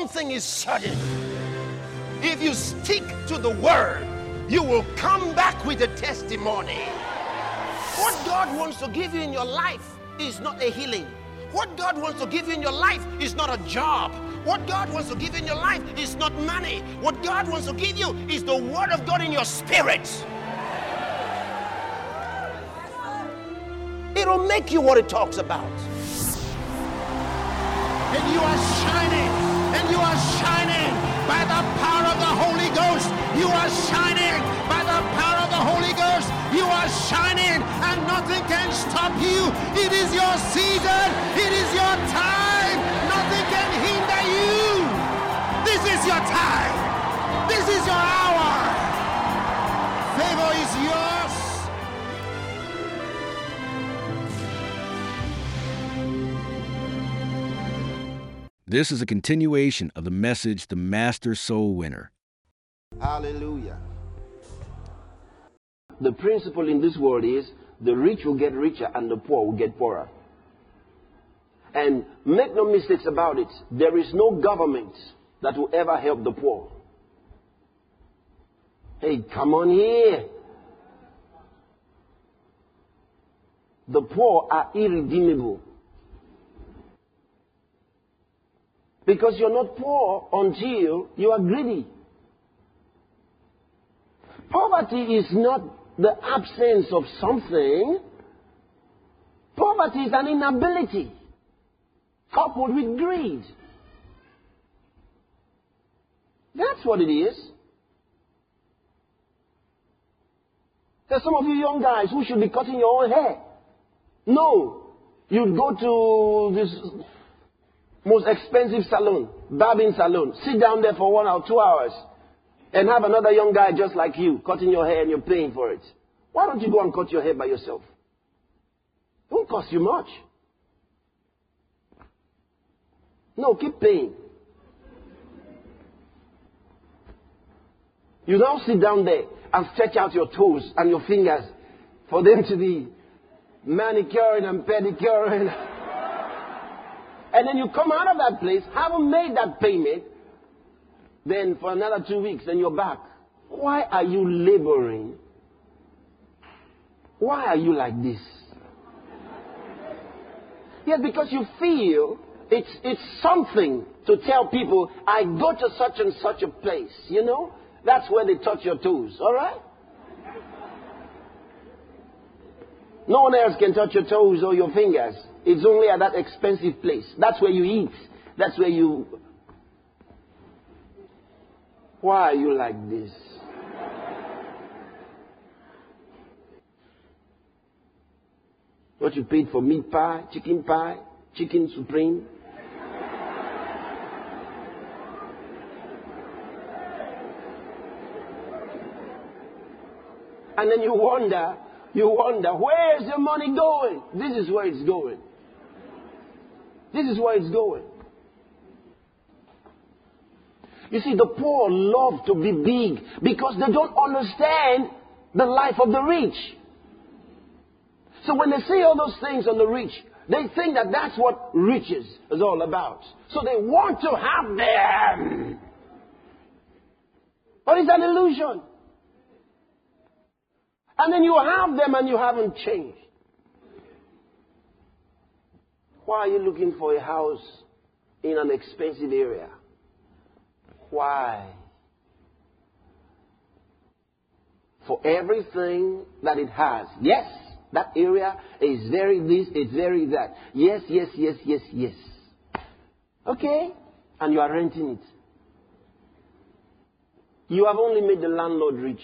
thing is certain. If you stick to the word, you will come back with a testimony. What God wants to give you in your life is not a healing. What God wants to give you in your life is not a job. What God wants to give you in your life is not money. What God wants to give you is the word of God in your spirit. It'll make you what it talks about. And you are shining. And you are shining by the power of the Holy Ghost. You are shining by the power of the Holy Ghost. You are shining and nothing can stop you. It is your season. It is your time. Nothing can hinder you. This is your time. This is your hour. Favor is yours. This is a continuation of the message, The Master Soul Winner. Hallelujah. The principle in this world is the rich will get richer and the poor will get poorer. And make no mistakes about it, there is no government that will ever help the poor. Hey, come on here. The poor are irredeemable. Because you're not poor until you are greedy. Poverty is not the absence of something. Poverty is an inability coupled with greed. That's what it is. There's some of you young guys who should be cutting your own hair. No. You'd go to this most expensive salon, barbing salon. Sit down there for 1 or 2 hours and have another young guy just like you cutting your hair and you're paying for it. Why don't you go and cut your hair by yourself? It won't cost you much. No, keep paying. You now sit down there and stretch out your toes and your fingers for them to be manicuring and pedicuring. And then you come out of that place, haven't made that payment, then for another 2 weeks, then you're back. Why are you laboring? Why are you like this? Yes, because you feel it's something to tell people, I go to such and such a place, you know? That's where they touch your toes, all right? No one else can touch your toes or your fingers. It's only at that expensive place. That's where you eat. That's where you... Why are you like this? What you paid for meat pie, chicken supreme. And then you wonder, where's the money going? This is where it's going. This is where it's going. You see, the poor love to be big because they don't understand the life of the rich. So when they see all those things on the rich, they think that that's what riches is all about. So they want to have them. But it's an illusion. And then you have them and you haven't changed. Why are you looking for a house in an expensive area? Why? For everything that it has. Yes, that area is very this, it's very that. Yes. Okay? And you are renting it. You have only made the landlord rich.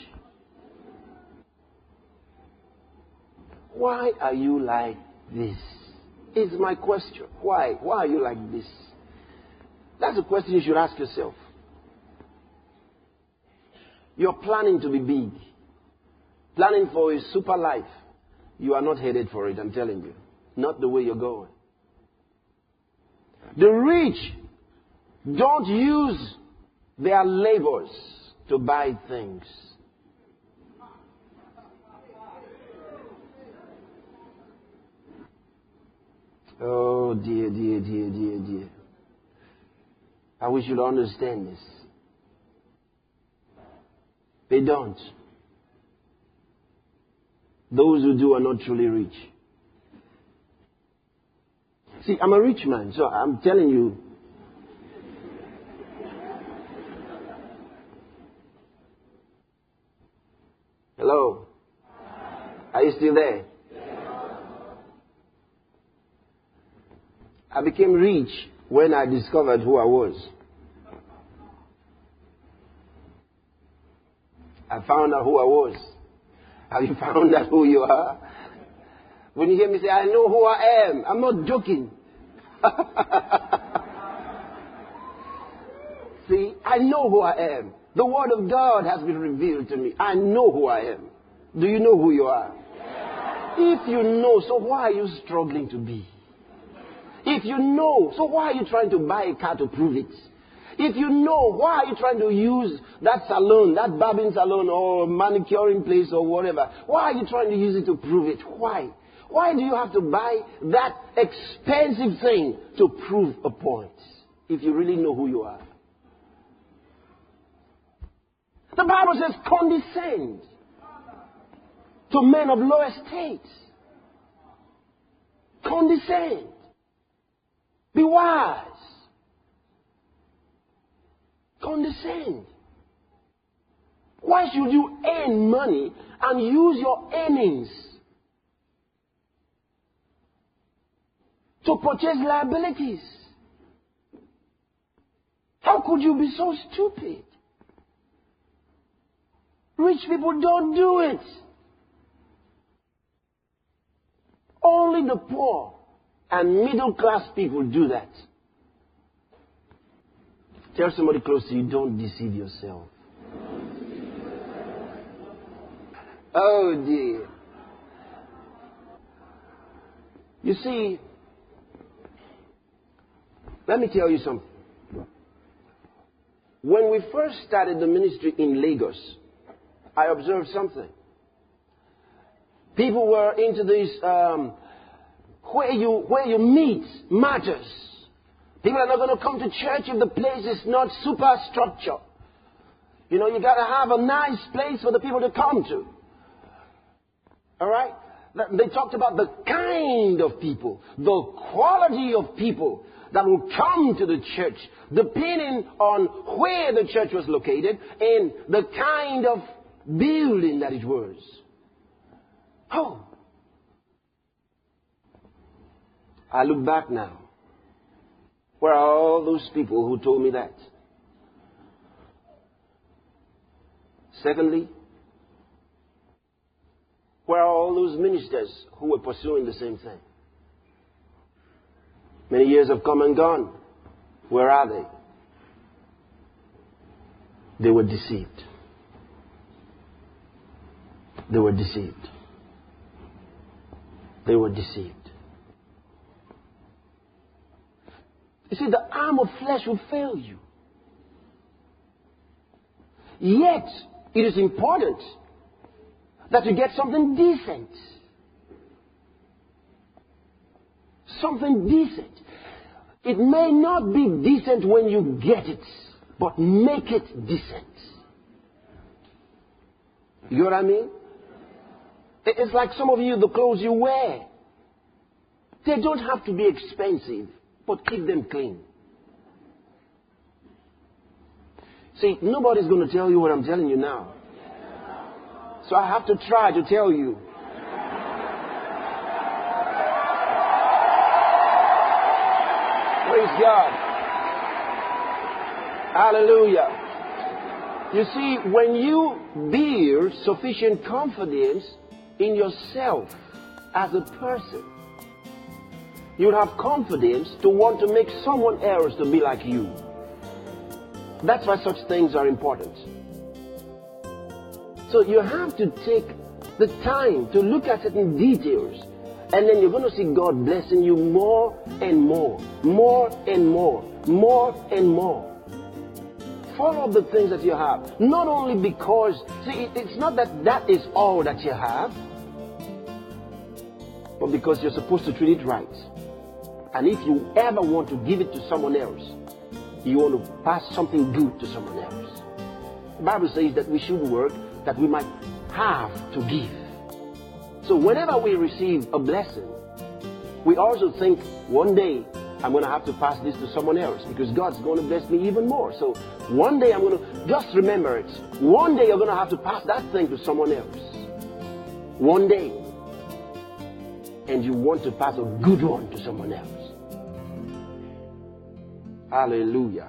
Why are you like this? Is my question. Why? Why are you like this? That's a question you should ask yourself. You're planning to be big. Planning for a super life. You are not headed for it, I'm telling you. Not the way you're going. The rich don't use their labors to buy things. Oh, dear. I wish you'd understand this. They don't. Those who do are not truly rich. See, I'm a rich man, so I'm telling you. Hello? Are you still there? I became rich when I discovered who I was. I found out who I was. Have you found out who you are? When you hear me say, I know who I am, I'm not joking. See, I know who I am. The Word of God has been revealed to me. I know who I am. Do you know who you are? If you know, so why are you struggling to be? If you know, so why are you trying to buy a car to prove it? If you know, why are you trying to use that salon, that barbing salon or manicuring place or whatever? Why are you trying to use it to prove it? Why? Why do you have to buy that expensive thing to prove a point if you really know who you are? The Bible says condescend to men of low estate. Condescend. Be wise. Condescend. Why should you earn money and use your earnings to purchase liabilities? How could you be so stupid? Rich people don't do it. Only the poor and middle class people do that. Tell somebody close to you, don't deceive yourself. Oh dear. You see, let me tell you something. When we first started the ministry in Lagos, I observed something. People were into this where you meet matters. People are not going to come to church if the place is not superstructure. You know, you got to have a nice place for the people to come to. All right? They talked about the kind of people, the quality of people that will come to the church, depending on where the church was located and the kind of building that it was. Oh. I look back now. Where are all those people who told me that? Secondly, where are all those ministers who were pursuing the same thing? Many years have come and gone. Where are they? They were deceived. They were deceived. They were deceived. You see, the arm of flesh will fail you. Yet, it is important that you get something decent. Something decent. It may not be decent when you get it, but make it decent. You know what I mean? It's like some of you, the clothes you wear. They don't have to be expensive, but keep them clean. See, nobody's going to tell you what I'm telling you now. So I have to try to tell you. Praise God. Hallelujah. You see, when you build sufficient confidence in yourself as a person, you'll have confidence to want to make someone else to be like you. That's why such things are important. So you have to take the time to look at certain details, and then you're going to see God blessing you more and more, more and more, more and more. Follow up the things that you have. Not only because, see, it's not that that is all that you have, but because you're supposed to treat it right. And if you ever want to give it to someone else, You want to pass something good to someone else. The Bible says that we should work that we might have to give. So whenever we receive a blessing, we also think one day I'm going to have to pass this to someone else because God's going to bless me even more. So one day I'm going to, just remember it, one day you're going to have to pass that thing to someone else. One day. And you want to pass a good one to someone else. Hallelujah.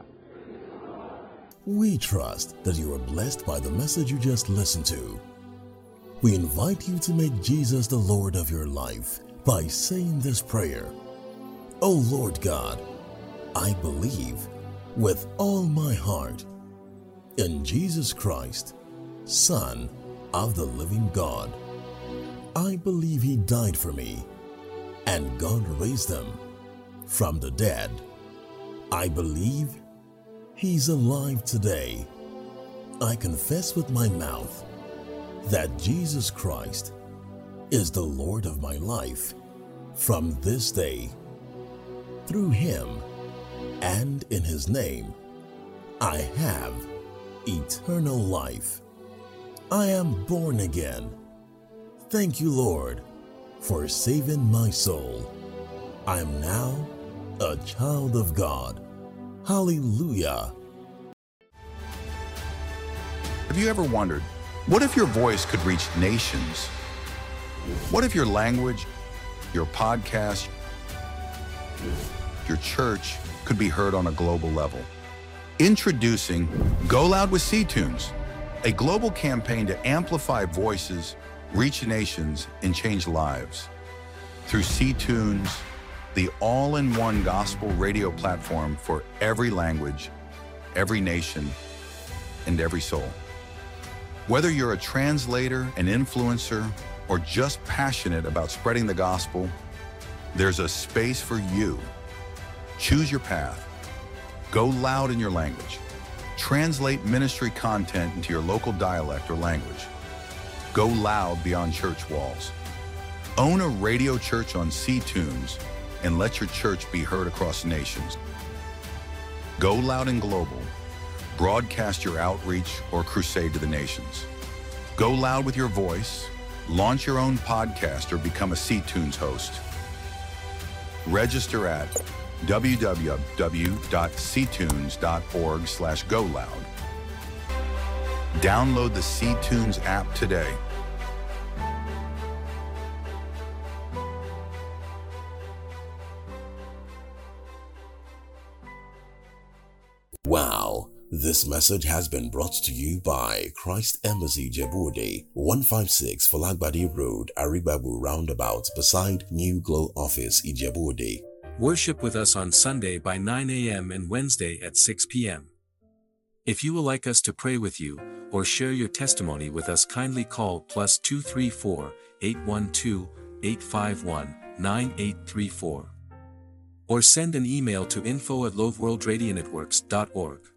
We trust that you are blessed by the message you just listened to. We invite you to make Jesus the Lord of your life by saying this prayer. Oh Lord God, I believe with all my heart in Jesus Christ, Son of the living God. I believe He died for me and God raised Him from the dead. I believe He's alive today. I confess with my mouth that Jesus Christ is the Lord of my life from this day. Through Him and in His name, I have eternal life. I am born again. Thank you, Lord, for saving my soul. I am now a child of God. Hallelujah. Have you ever wondered, what if your voice could reach nations? What if your language, your podcast, your church could be heard on a global level? Introducing Go Loud with C-Tunes, a global campaign to amplify voices, reach nations, and change lives. Through C-Tunes, the all-in-one gospel radio platform for every language, every nation, and every soul. Whether you're a translator, an influencer, or just passionate about spreading the gospel, there's a space for you. Choose your path. Go loud in your language. Translate ministry content into your local dialect or language. Go loud beyond church walls. Own a radio church on C-Tunes and let your church be heard across nations. Go loud and global. Broadcast your outreach or crusade to the nations. Go loud with your voice. Launch your own podcast or become a C-Tunes host. Register at www.ctunes.org/goloud. Download the C-Tunes app today. Wow, this message has been brought to you by Christ Embassy Ijebu-Ode, 156 Falagbadi Road, Aribabu Roundabout, beside New Glow Office, Ijebu-Ode. Worship with us on Sunday by 9 a.m. and Wednesday at 6 p.m. If you would like us to pray with you, or share your testimony with us, kindly call +234 812 851 9834. Or send an email to info@loveworldradionetworks.org.